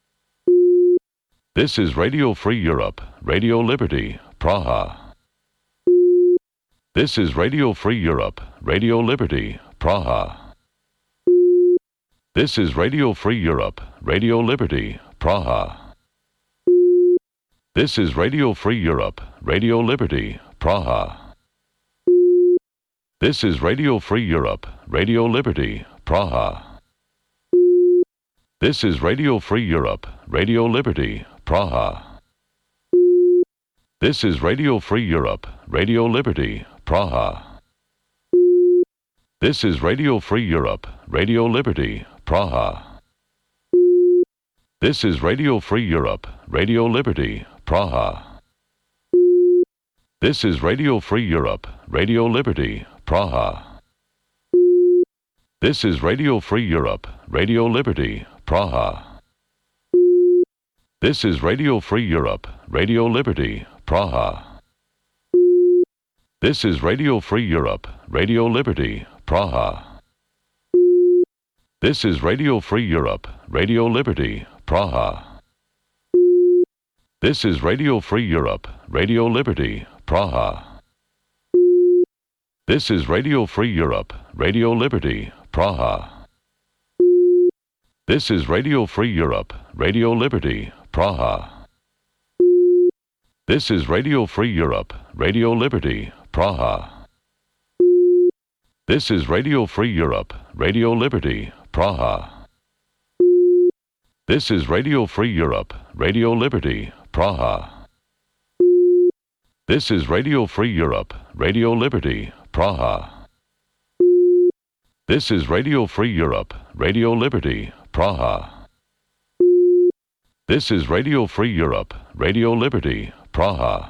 A: This is Radio Free Europe, Radio Liberty, Praha. This is Radio Free Europe, Radio Liberty, Praha. This is Radio Free Europe, Radio Liberty, Praha. This is Radio Free Europe, Radio Liberty, Praha. This is Radio Free Europe, Radio Liberty, Praha. This is Radio Free Europe, Radio Liberty, Praha. This is Radio Free Europe, Radio Liberty, Praha. This is Radio Free Europe, Radio Liberty, Praha. This is Radio Free Europe, Radio Liberty, Praha. This is Radio Free Europe, Radio Liberty, Praha. This is Radio Free Europe, Radio Liberty, Praha. This is Radio Free Europe, Radio Liberty, Praha. This is Radio Free Europe, Radio Liberty, Praha. This is Radio Free Europe, Radio Liberty, Praha. This is Radio Free Europe, Radio Liberty, Praha. This is Radio Free Europe, Radio Liberty, Praha. This is Radio Free Europe, Radio Liberty, Praha. This is Radio Free Europe, Radio Liberty, Praha. This is Radio Free Europe, Radio Liberty, Praha. This is Radio Free Europe, Radio Liberty, Praha. This is Radio Free Europe, Radio Liberty, Praha. This is Radio Free Europe, Radio Liberty, Praha. This is Radio Free Europe, Radio Liberty, Praha.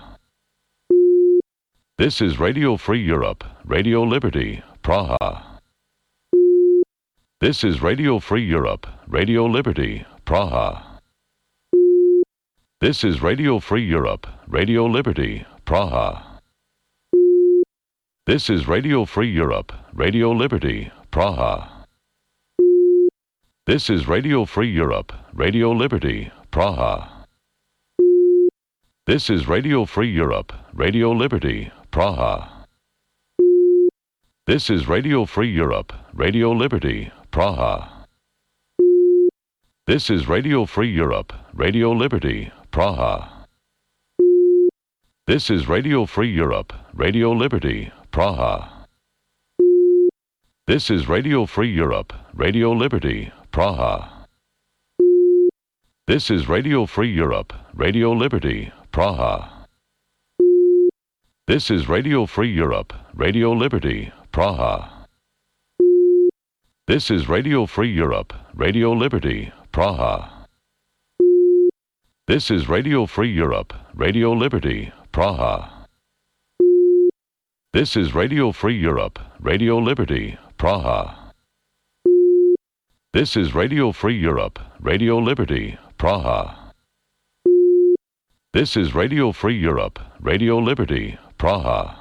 A: This is Radio Free Europe, Radio Liberty, Praha. This is Radio Free Europe, Radio Liberty, Praha. This is Radio Free Europe, Radio Liberty, Praha. This is Radio Free Europe, Radio Liberty, Praha. This is Radio Free Europe, Radio Liberty, Praha. This is Radio Free Europe, Radio Liberty, Praha. This is Radio Free Europe, Radio Liberty, Praha. This is Radio Free Europe, Radio Liberty, Praha. This is Radio Free Europe, Radio Liberty, Praha. This is Radio Free Europe, Radio Liberty, Praha. This is Radio Free Europe, Radio Liberty, Praha. This is Radio Free Europe, Radio Liberty, Praha. This is Radio Free Europe, Radio Liberty, Praha. This is Radio Free Europe, Radio Liberty, Praha. This is Radio Free Europe, Radio Liberty, Praha. This is Radio Free Europe, Radio Liberty, Praha. This is Radio Free Europe, Radio Liberty, Praha.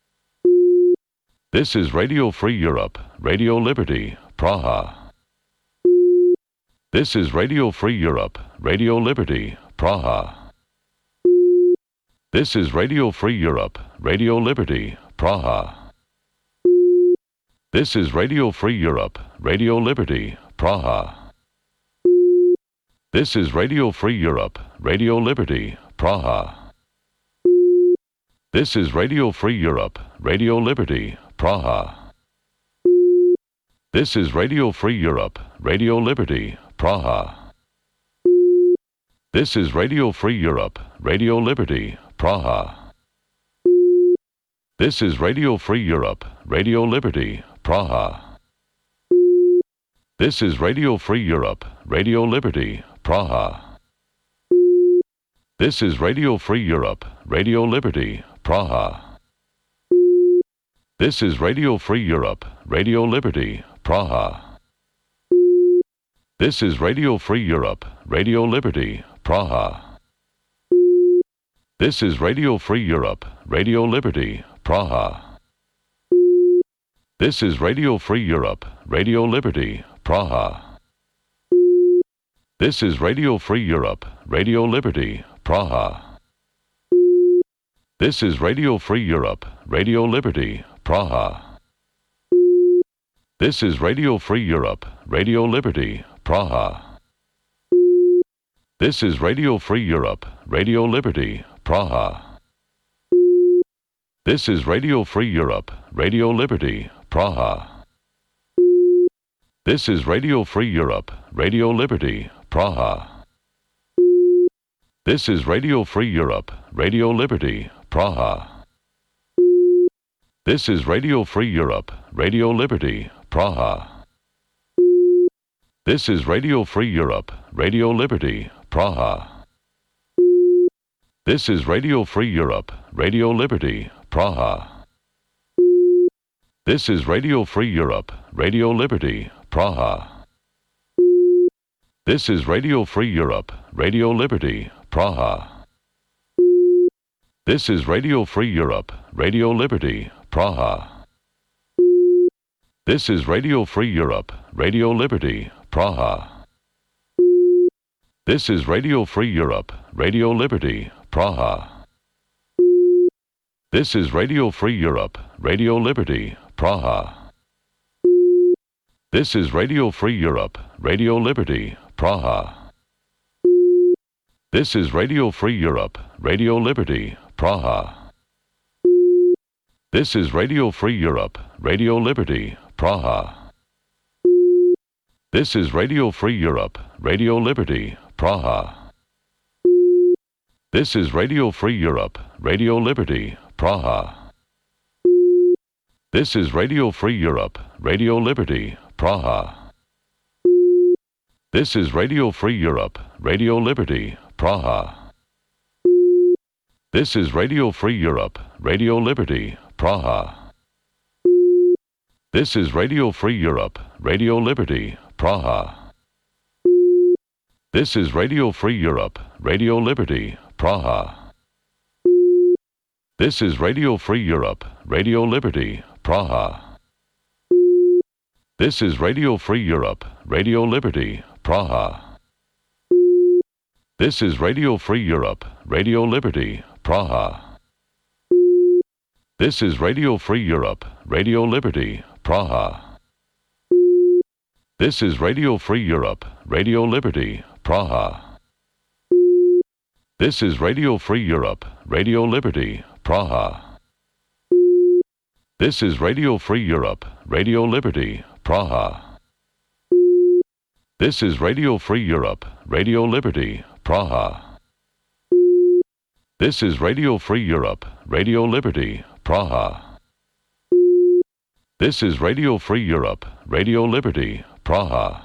A: This is Radio Free Europe, Radio Liberty, Praha. This is Radio Free Europe, Radio Liberty, Praha. This is Radio Free Europe, Radio Liberty, Praha. This is Radio Free Europe, Radio Liberty, Praha. This is Radio Free Europe, Radio Liberty, Praha. This is Radio Free Europe, Radio Liberty, Praha. This is Radio Free Europe, Radio Liberty, Praha. This is Radio Free Europe, Radio Liberty, Praha. This is Radio Free Europe, Radio Liberty, Praha. This is Radio Free Europe, Radio Liberty, Praha. This is Radio Free Europe, Radio Liberty, Praha. This is Radio Free Europe, Radio Liberty, Praha. This is Radio Free Europe, Radio Liberty, Praha. This is Radio Free Europe, Radio Liberty, Praha. This is Radio Free Europe, Radio Liberty, Praha. This is Radio Free Europe, Radio Liberty, Praha. This is Radio Free Europe, Radio Liberty, Praha. This is Radio Free Europe, Radio Liberty, Praha. This is Radio Free Europe, Radio Liberty, Praha. This is Radio Free Europe, Radio Liberty, Praha. This is Radio Free Europe, Radio Liberty, Praha. This is Radio Free Europe, Radio Liberty, Praha. This is Radio Free Europe, Radio Liberty, Praha. This is Radio Free Europe, Radio Liberty, Praha. This is Radio Free Europe, Radio Liberty, Praha. This is Radio Free Europe, Radio Liberty, Praha. This is Radio Free Europe, Radio Liberty, Praha. This is Radio Free Europe, Radio Liberty, Praha. This is Radio Free Europe, Radio Liberty, Praha. This is Radio Free Europe, Radio Liberty, Praha. This is Radio Free Europe, Radio Liberty, Praha. This is Radio Free Europe, Radio Liberty, Praha. This is Radio Free Europe, Radio Liberty, Praha. This is Radio Free Europe, Radio Liberty, Praha. This is Radio Free Europe, Radio Liberty, Praha. This is Radio Free Europe, Radio Liberty, Praha. This is Radio Free Europe, Radio Liberty, Praha. This is Radio Free Europe, Radio Liberty, Praha. This is Radio Free Europe, Radio Liberty, Praha. This is Radio Free Europe, Radio Liberty, Praha. This is Radio Free Europe, Radio Liberty, Praha. This is Radio Free Europe, Radio Liberty, Praha. This is Radio Free Europe, Radio Liberty, Praha. This is Radio Free Europe, Radio Liberty, Praha. This is Radio Free Europe, Radio Liberty, Praha. This is Radio Free Europe, Radio Liberty, Praha. This is Radio Free Europe, Radio Liberty, Praha. This is Radio Free Europe, Radio Liberty, Praha. This is Radio Free Europe, Radio Liberty, Praha. This is Radio Free Europe, Radio Liberty, Praha. This is Radio Free Europe, Radio Liberty, Praha.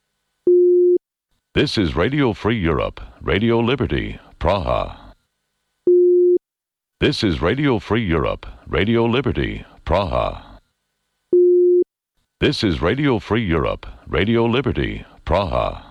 A: This is Radio Free Europe, Radio Liberty, Praha. This is Radio Free Europe, Radio Liberty, Praha. This is Radio Free Europe, Radio Liberty, Praha.